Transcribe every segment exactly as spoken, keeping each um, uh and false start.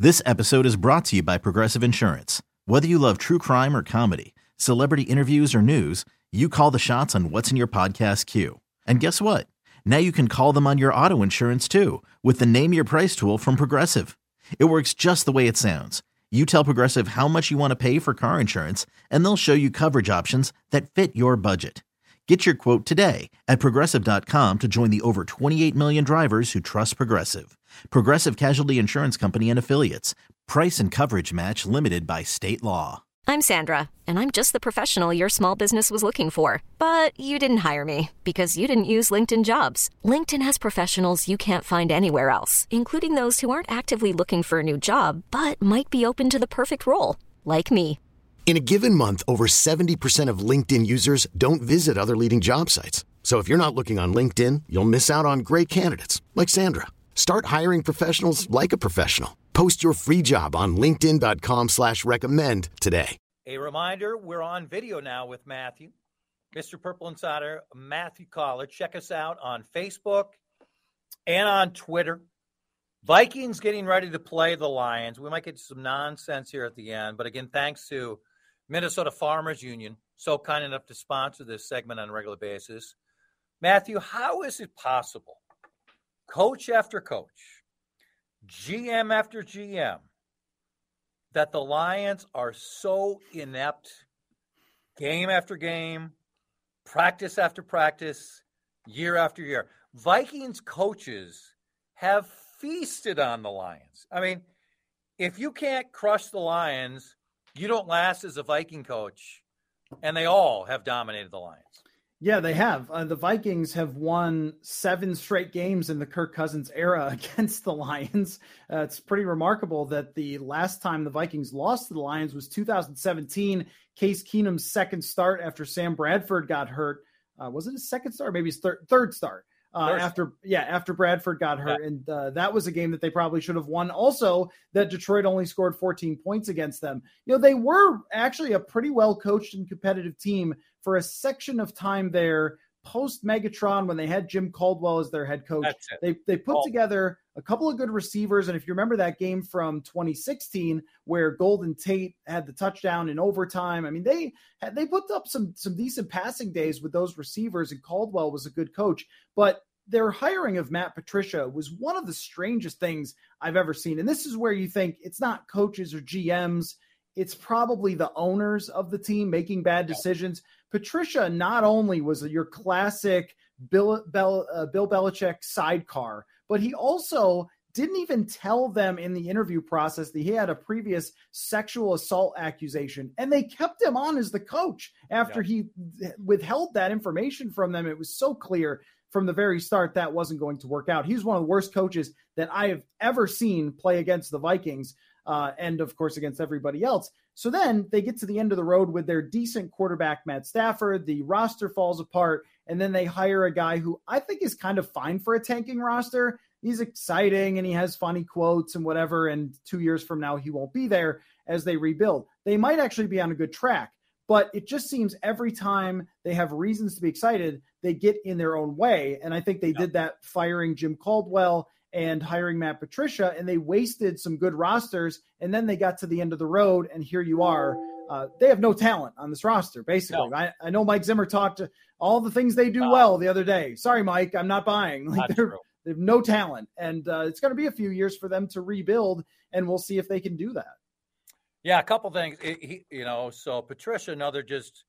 This episode is brought to you by Progressive Insurance. Whether you love true crime or comedy, celebrity interviews or news, you call the shots on what's in your podcast queue. And guess what? Now you can call them on your auto insurance too with the Name Your Price tool from Progressive. It works just the way it sounds. You tell Progressive how much you want to pay for car insurance, and they'll show you coverage options that fit your budget. Get your quote today at Progressive dot com to join the over twenty-eight million drivers who trust Progressive. Progressive Casualty Insurance Company and Affiliates. Price and coverage match limited by state law. I'm Sandra, and I'm just the professional your small business was looking for. But you didn't hire me because you didn't use LinkedIn Jobs. LinkedIn has professionals you can't find anywhere else, including those who aren't actively looking for a new job, but might be open to the perfect role, like me. In a given month, over seventy percent of LinkedIn users don't visit other leading job sites. So if you're not looking on LinkedIn, you'll miss out on great candidates like Sandra. Start hiring professionals like a professional. Post your free job on linkedin dot com slash recommend today. A reminder, we're on video now with Matthew, Mister Purple Insider, Matthew Collar. Check us out on Facebook and on Twitter. Vikings getting ready to play the Lions. We might get some nonsense here at the end, but again, thanks to Minnesota Farmers Union, so kind enough to sponsor this segment on a regular basis. Matthew, how is it possible, coach after coach, G M after G M, that the Lions are so inept game after game, practice after practice, year after year? Vikings coaches have feasted on the Lions. I mean, if you can't crush the Lions, you don't last as a Viking coach, and they all have dominated the Lions. Yeah, they have. Uh, the Vikings have won seven straight games in the Kirk Cousins era against the Lions. Uh, it's pretty remarkable that the last time the Vikings lost to the Lions was two thousand seventeen, Case Keenum's second start after Sam Bradford got hurt. Uh, was it his second start? Maybe his third, third start. Uh, after, yeah, after Bradford got hurt. Yeah. And uh, that was a game that they probably should have won. Also, that Detroit only scored fourteen points against them. You know, they were actually a pretty well coached and competitive team for a section of time there post Megatron when they had Jim Caldwell as their head coach. They they put oh. together a couple of good receivers. And if you remember that game from twenty sixteen where Golden Tate had the touchdown in overtime, I mean, they had, they put up some, some decent passing days with those receivers, and Caldwell was a good coach. But their hiring of Matt Patricia was one of the strangest things I've ever seen. And this is where you think it's not coaches or G Ms. It's probably the owners of the team making bad decisions. Patricia not only was your classic Bill, Bel, uh, Bill Belichick sidecar, but he also didn't even tell them in the interview process that he had a previous sexual assault accusation, and they kept him on as the coach after yeah. he withheld that information from them. It was so clear from the very start that wasn't going to work out. He's one of the worst coaches that I have ever seen play against the Vikings, uh, and of course against everybody else. So then they get to the end of the road with their decent quarterback, Matt Stafford. The roster falls apart, and then they hire a guy who I think is kind of fine for a tanking roster. He's exciting, and he has funny quotes and whatever, and two years from now he won't be there as they rebuild. They might actually be on a good track, but it just seems every time they have reasons to be excited, they get in their own way, and I think they did that firing Jim Caldwell and hiring Matt Patricia, and they wasted some good rosters, and then they got to the end of the road, and here you are. Uh, they have no talent on this roster, basically. No. I, I know Mike Zimmer talked to all the things they do no. well the other day. Sorry, Mike, I'm not buying. Like not they're, they have no talent, and uh, it's going to be a few years for them to rebuild, and we'll see if they can do that. Yeah, a couple things. It, he, you know, so Patricia, another just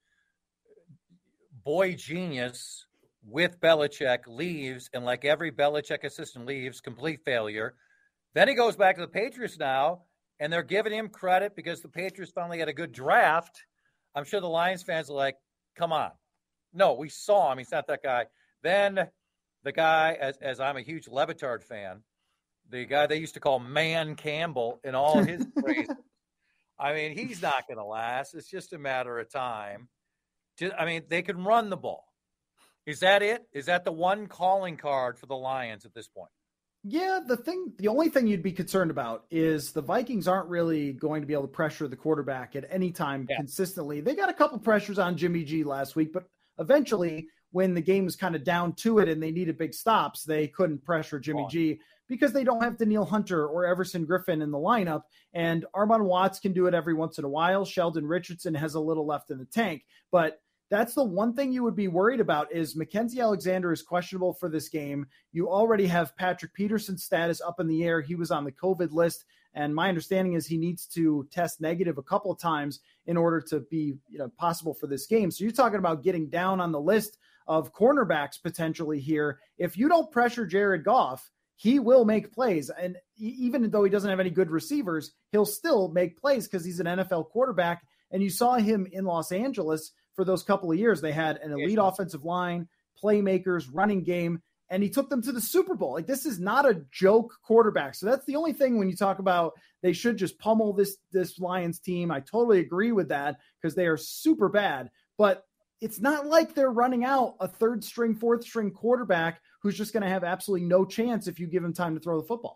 boy genius with Belichick, leaves, and like every Belichick assistant leaves, complete failure. Then he goes back to the Patriots now, and they're giving him credit because the Patriots finally had a good draft. I'm sure the Lions fans are like, come on. No, we saw him. He's not that guy. Then the guy, as, as I'm a huge Le Batard fan, the guy they used to call Man Campbell in all of his phrases. I mean, he's not going to last. It's just a matter of time. I mean, they can run the ball. Is that it? Is that the one calling card for the Lions at this point? Yeah, the thing, the only thing you'd be concerned about is the Vikings aren't really going to be able to pressure the quarterback at any time yeah. consistently. They got a couple pressures on Jimmy G last week, but eventually when the game was kind of down to it and they needed big stops, they couldn't pressure Jimmy G because they don't have Danielle Hunter or Everson Griffin in the lineup. And Armon Watts can do it every once in a while. Sheldon Richardson has a little left in the tank. But that's the one thing you would be worried about is Mackenzie Alexander is questionable for this game. You already have Patrick Peterson's status up in the air. He was on the COVID list. And my understanding is he needs to test negative a couple of times in order to be, you know, possible for this game. So you're talking about getting down on the list of cornerbacks potentially here. If you don't pressure Jared Goff, he will make plays. And even though he doesn't have any good receivers, he'll still make plays because he's an N F L quarterback. And you saw him in Los Angeles for those couple of years. They had an elite yeah. offensive line, playmakers, running game, and he took them to the Super Bowl. Like, this is not a joke quarterback. So that's the only thing when you talk about they should just pummel this, this Lions team. I totally agree with that because they are super bad. But it's not like they're running out a third string, fourth string quarterback who's just going to have absolutely no chance if you give him time to throw the football.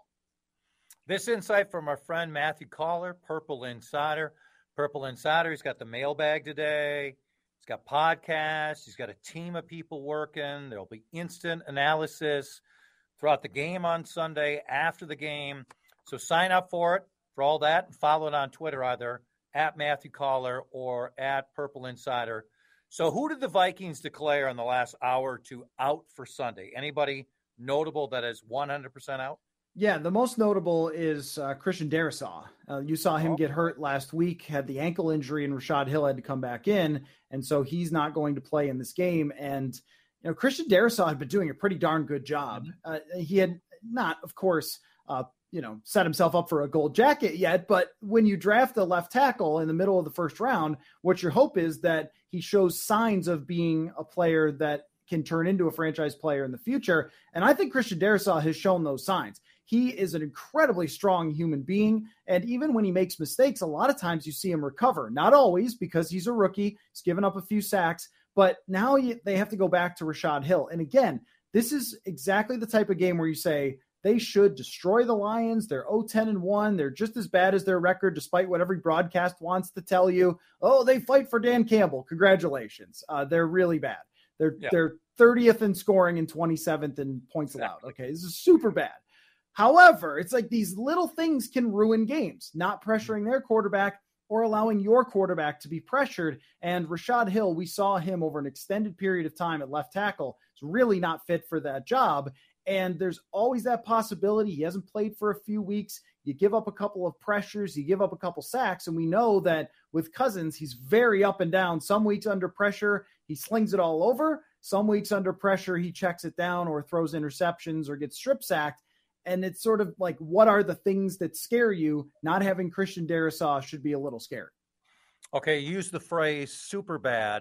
This insight from our friend Matthew Collar, Purple Insider. Purple Insider, he's got the mailbag today. He's got podcasts. He's got a team of people working. There'll be instant analysis throughout the game on Sunday, after the game. So sign up for it, for all that, and follow it on Twitter, either at Matthew Collar or at Purple Insider. So who did the Vikings declare in the last hour or two out for Sunday? Anybody notable that is one hundred percent out? Yeah, the most notable is uh, Christian Darrisaw. Uh, you saw him oh. get hurt last week, had the ankle injury, and Rashad Hill had to come back in, and so he's not going to play in this game. And, you know, Christian Darrisaw had been doing a pretty darn good job. Mm-hmm. Uh, he had not, of course, uh, you know, set himself up for a gold jacket yet, but when you draft a left tackle in the middle of the first round, what your hope is that he shows signs of being a player that can turn into a franchise player in the future. And I think Christian Darrisaw has shown those signs. He is an incredibly strong human being. And even when he makes mistakes, a lot of times you see him recover. Not always, because he's a rookie. He's given up a few sacks. But now you, they have to go back to Rashad Hill. And again, this is exactly the type of game where you say they should destroy the Lions. They're oh ten and one. They're just as bad as their record, despite what every broadcast wants to tell you. Oh, they fight for Dan Campbell. Congratulations. Uh, they're really bad. They're, yeah. they're thirtieth in scoring and twenty-seventh in points allowed. Okay, this is super bad. However, it's like these little things can ruin games, not pressuring their quarterback or allowing your quarterback to be pressured. And Rashad Hill, we saw him over an extended period of time at left tackle. It's really not fit for that job. And there's always that possibility. He hasn't played for a few weeks. You give up a couple of pressures, you give up a couple sacks. And we know that with Cousins, he's very up and down. Some weeks under pressure, he slings it all over. Some weeks under pressure, he checks it down or throws interceptions or gets strip sacked. And it's sort of like, what are the things that scare you? Not having Christian Darrisaw should be a little scary. Okay, use the phrase super bad.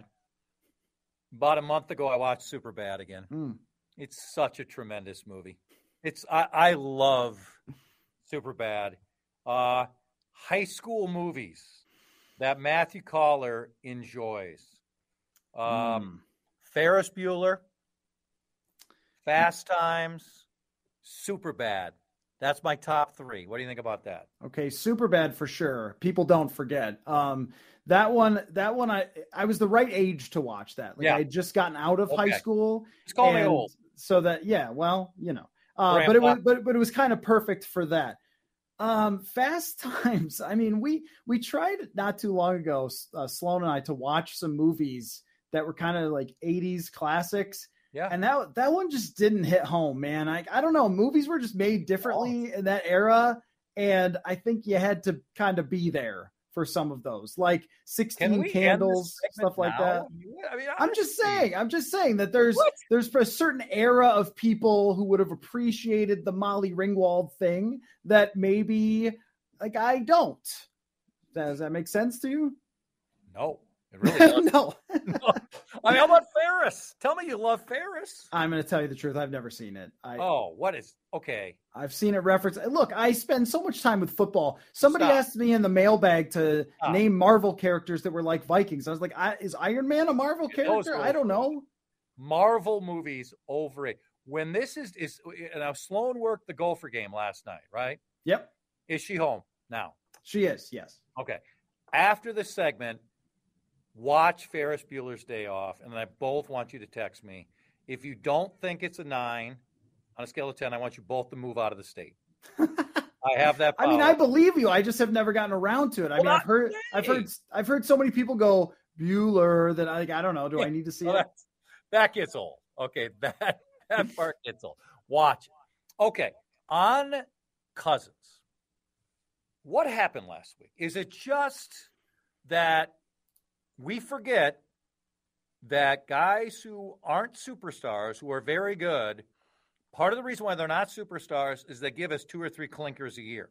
About a month ago, I watched Superbad again. Mm. It's such a tremendous movie. It's I, I love Superbad. Uh, high school movies that Matthew Collar enjoys. Um, mm. Ferris Bueller, Fast Times, Superbad. That's my top three. What do you think about that? Okay, Superbad for sure. People don't forget. Um, that one, that one, I I was the right age to watch that. Like yeah. I had just gotten out of okay. high school. It's called me old. So that, yeah, well, you know, uh, but it was, but, but it was kind of perfect for that. Um, Fast Times. I mean, we, we tried not too long ago, uh, Sloan and I, to watch some movies that were kind of like eighties classics. Yeah. And that, that one just didn't hit home, man. I, I don't know. Movies were just made differently oh. in that era. And I think you had to kind of be there for some of those, like sixteen Candles, stuff like now? that. I mean, I'm just saying, I'm just saying that there's, what? there's a certain era of people who would have appreciated the Molly Ringwald thing that maybe like I don't. Does that make sense to you? No. It really does. no. no. I mean, how about Ferris? Tell me you love Ferris. I'm going to tell you the truth. I've never seen it. I, oh, what is okay? I've seen it referenced. Look, I spend so much time with football. Somebody Stop. asked me in the mailbag to Stop. name Marvel characters that were like Vikings. I was like, I, is Iron Man a Marvel character? I don't know. Marvel movies over it. When this is is now Sloan worked the Gopher game last night, right? Yep. Is she home now? She is. Yes. Okay. After the segment, watch Ferris Bueller's Day Off, and I both want you to text me. If you don't think it's a nine, on a scale of ten, I want you both to move out of the state. I have that power. I mean, I believe you. I just have never gotten around to it. I well, mean, I've heard, yay. I've heard, I've heard so many people go Bueller that I, I don't know. Do I need to see well, it? That gets old. Okay, that that part gets old. Watch it. Okay, on Cousins. What happened last week? Is it just that we forget that guys who aren't superstars, who are very good, part of the reason why they're not superstars is they give us two or three clinkers a year.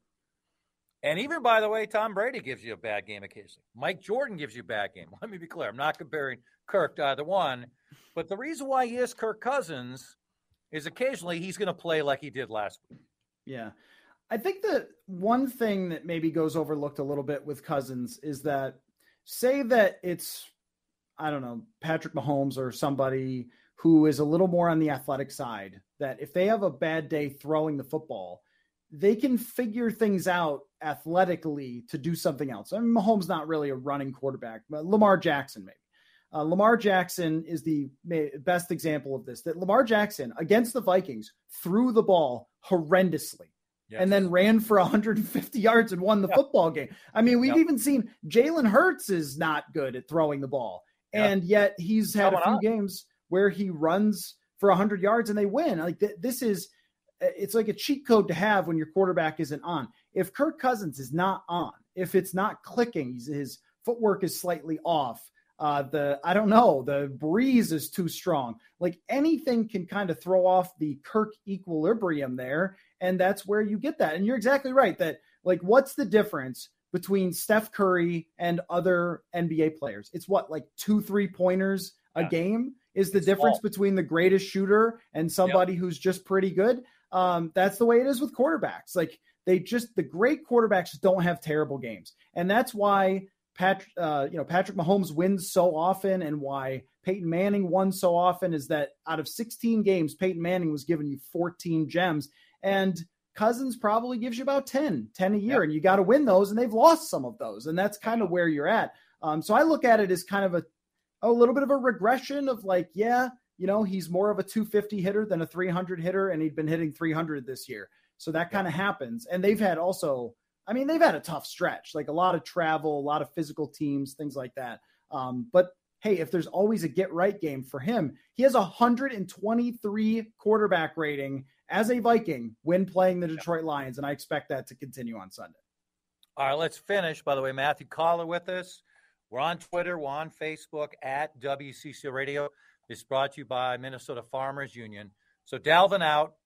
And even, by the way, Tom Brady gives you a bad game occasionally. Mike Jordan gives you a bad game. Let me be clear. I'm not comparing Kirk to either one. But the reason why he is Kirk Cousins is occasionally he's going to play like he did last week. Yeah. I think that one thing that maybe goes overlooked a little bit with Cousins is that say that it's, I don't know, Patrick Mahomes or somebody who is a little more on the athletic side, that if they have a bad day throwing the football, they can figure things out athletically to do something else. I mean, Mahomes not really a running quarterback, but Lamar Jackson maybe. Uh, Lamar Jackson is the best example of this, that Lamar Jackson against the Vikings threw the ball horrendously. Yes. And then ran for one hundred fifty yards and won the yeah. football game. I mean, we've yeah. even seen Jalen Hurts is not good at throwing the ball. Yeah. And yet he's had Coming a few up. games where he runs for one hundred yards and they win. Like th- this is, it's like a cheat code to have when your quarterback isn't on. If Kirk Cousins is not on, if it's not clicking, he's, his footwork is slightly off. Uh, the, I don't know, the breeze is too strong. Like anything can kind of throw off the Kirk equilibrium there. And that's where you get that. And you're exactly right that like, what's the difference between Steph Curry and other N B A players? It's what, like two, three pointers a yeah. game is the it's difference small. between the greatest shooter and somebody yep. who's just pretty good. Um, that's the way it is with quarterbacks. Like they just, the great quarterbacks don't have terrible games. And that's why Patrick, uh, you know, Patrick Mahomes wins so often, and why Peyton Manning won so often is that out of sixteen games, Peyton Manning was giving you fourteen gems, and Cousins probably gives you about ten, ten a year, yep. and you got to win those, and they've lost some of those, and that's kind of where you're at. Um, so I look at it as kind of a, a little bit of a regression of like, yeah, you know, he's more of a two fifty hitter than a three hundred hitter, and he'd been hitting three hundred this year. So that kind of yep. happens. And they've had also, I mean, they've had a tough stretch, like a lot of travel, a lot of physical teams, things like that. Um, but hey, if there's always a get right game for him, he has a one hundred twenty-three quarterback rating as a Viking when playing the Detroit Lions. And I expect that to continue on Sunday. All right, let's finish. By the way, Matthew Collar with us. We're on Twitter. We're on Facebook at W C C Radio. This is brought to you by Minnesota Farmers Union. So Dalvin out.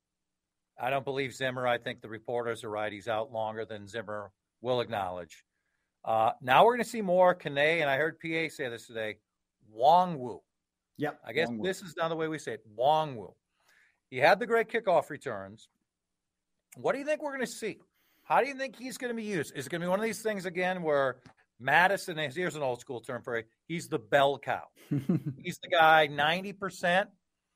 I don't believe Zimmer. I think the reporters are right. He's out longer than Zimmer will acknowledge. Uh, now we're going to see more Kane, and I heard P A say this today, Nwangwu. Yep. I guess Nwangwu. This is not the way we say it, Nwangwu. He had the great kickoff returns. What do you think we're going to see? How do you think he's going to be used? Is it going to be one of these things again where Madison is, here's an old school term for it, he's the bell cow. He's the guy ninety percent,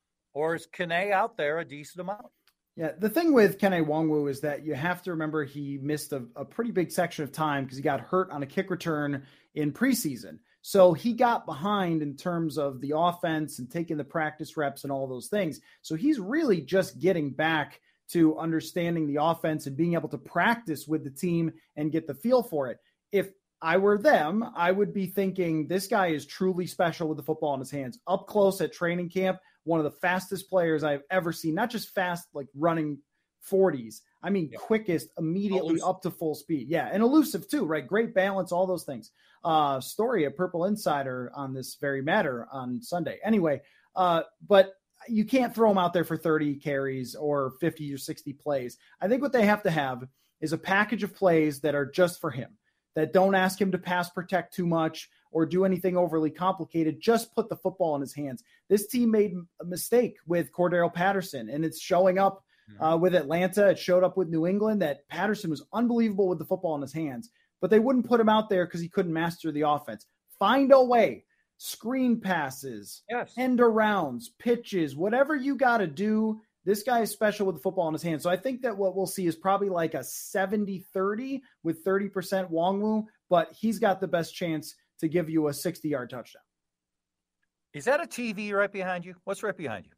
or is Kane out there a decent amount? Yeah, the thing with Kene Nwangwu is that you have to remember he missed a, a pretty big section of time because he got hurt on a kick return in preseason. So he got behind in terms of the offense and taking the practice reps and all those things. So he's really just getting back to understanding the offense and being able to practice with the team and get the feel for it. If I were them, I would be thinking this guy is truly special with the football in his hands. Up close at training camp, one of the fastest players I've ever seen, not just fast, like running forties. I mean, yeah. quickest, immediately elusive. Up to full speed. Yeah. And elusive too, right? Great balance, all those things. Uh, story at Purple Insider on this very matter on Sunday. Anyway, uh, but you can't throw him out there for thirty carries or fifty or sixty plays. I think what they have to have is a package of plays that are just for him, that don't ask him to pass protect too much or do anything overly complicated. Just put the football in his hands. This team made a mistake with Cordero Patterson, and it's showing up uh, with Atlanta. It showed up with New England that Patterson was unbelievable with the football in his hands, but they wouldn't put him out there because he couldn't master the offense. Find a way. Screen passes, yes. end arounds, pitches, whatever you got to do. This guy is special with the football in his hands. So I think that what we'll see is probably like a seventy thirty with thirty percent Nwangwu, but he's got the best chance to give you a sixty-yard touchdown. Is that a T V right behind you? What's right behind you?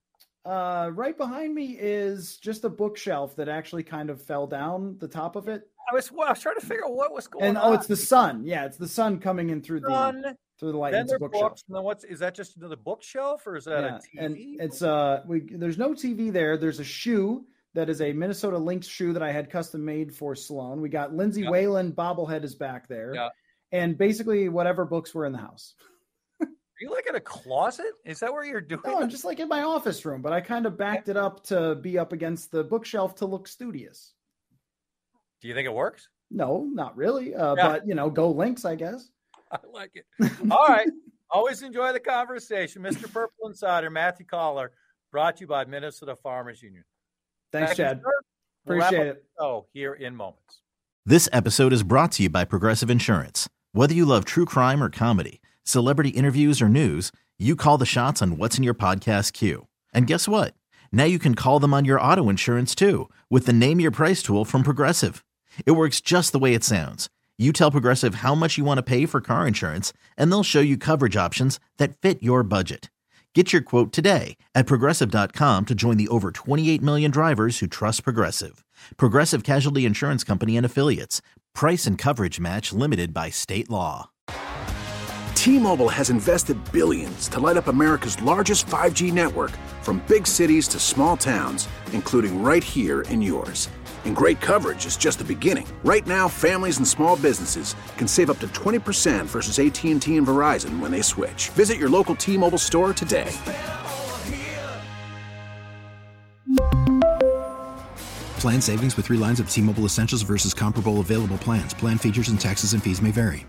Uh, right behind me is just a bookshelf that actually kind of fell down the top of it. I was, well, I was trying to figure out what was going and, on. Oh, it's the sun. Yeah, it's the sun coming in through sun, the through the light. Then It's a bookshelf. books, and then what's is that? Just another bookshelf, or is that Yeah, a T V? and it's uh, we there's no T V there. There's a shoe that is a Minnesota Lynx shoe that I had custom made for Sloan. We got Lindsay Yeah. Whalen bobblehead is back there, Yeah. and basically whatever books were in the house. Are you like in a closet? Is that where you're doing? No, I'm this? just like in my office room, but I kind of backed it up to be up against the bookshelf to look studious. Do you think it works? No, not really. Uh, Yeah. But, you know, go Lynx, I guess. I like it. All right. Always enjoy the conversation. Mister Purple Insider, Matthew Coller, brought to you by Minnesota Farmers Union. Thanks, Thank you, Chad. sir. We'll wrap Appreciate up it. the show here in moments. This episode is brought to you by Progressive Insurance. Whether you love true crime or comedy, celebrity interviews or news, you call the shots on what's in your podcast queue. And guess what? Now you can call them on your auto insurance too with the Name Your Price tool from Progressive. It works just the way it sounds. You tell Progressive how much you want to pay for car insurance, and they'll show you coverage options that fit your budget. Get your quote today at Progressive dot com to join the over twenty-eight million drivers who trust Progressive. Progressive Casualty Insurance Company and Affiliates. Price and coverage match limited by state law. T-Mobile has invested billions to light up America's largest five G network, from big cities to small towns, including right here in yours. And great coverage is just the beginning. Right now, families and small businesses can save up to twenty percent versus A T and T and Verizon when they switch. Visit your local T-Mobile store today. Plan savings with three lines of T-Mobile Essentials versus comparable available plans. Plan features and taxes and fees may vary.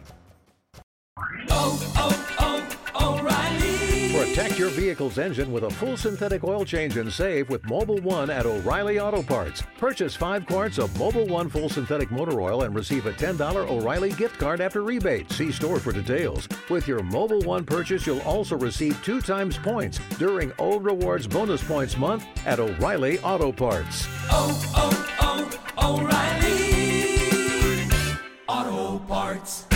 Protect your vehicle's engine with a full synthetic oil change and save with Mobil one at O'Reilly Auto Parts. Purchase five quarts of Mobil one full synthetic motor oil and receive a ten dollars O'Reilly gift card after rebate. See store for details. With your Mobil one purchase, you'll also receive two times points during O Rewards Bonus Points Month at O'Reilly Auto Parts. Oh, oh, oh, O'Reilly Auto Parts.